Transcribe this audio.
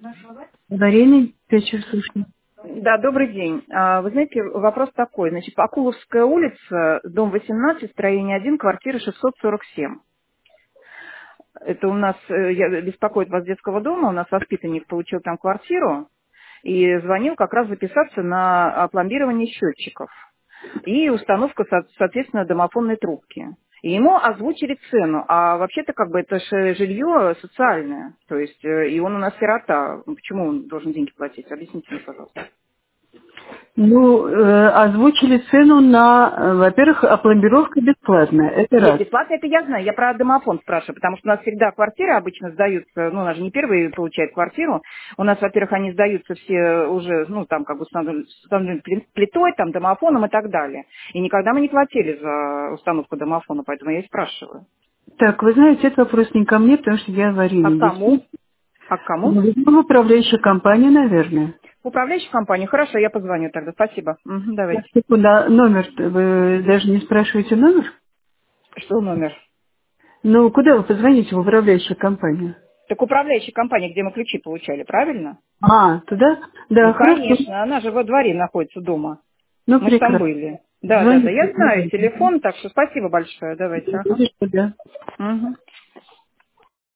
Аварийный вечер, слышно. Да, добрый день. Вы знаете, вопрос такой. Значит, Акуловская улица, дом 18, строение 1, квартира 647. Это у нас, беспокоит вас с детского дома, у нас воспитанник получил там квартиру и звонил как раз записаться на пломбирование счетчиков и установку, соответственно, домофонной трубки. И ему озвучили цену, а вообще-то как бы это же жилье социальное, то есть и он у нас сирота. Почему он должен деньги платить? Объясните мне, пожалуйста. Ну, озвучили цену на, во-первых, опломбировка бесплатная, это Нет, раз. бесплатно это я знаю, я про домофон спрашиваю, потому что у нас всегда квартиры обычно сдаются, ну, у нас же не первый получает квартиру, у нас, во-первых, они сдаются все уже, ну, там, как бы, с установленной плитой, там, домофоном и так далее. И никогда мы не платили за установку домофона, поэтому я и спрашиваю. Так, вы знаете, это вопрос не ко мне, потому что я А аварийный кому? действительно. А кому? Ну, управляющая компания, наверное. Управляющей компании. Хорошо, я позвоню тогда. Спасибо. Мгм, Так, давайте. секунду, номер, вы даже не спрашиваете номер? Что номер? Ну, куда вы позвоните в управляющую компанию? Так управляющая компания, где мы ключи получали, правильно? А, туда? Ну, Да, хорошо. конечно, она же во дворе находится дома. Ну, Мы же там прекрасно. были. Да, да, да. Звоните. Я знаю телефон, так что спасибо большое. Давайте. Ага. Да. Мгм.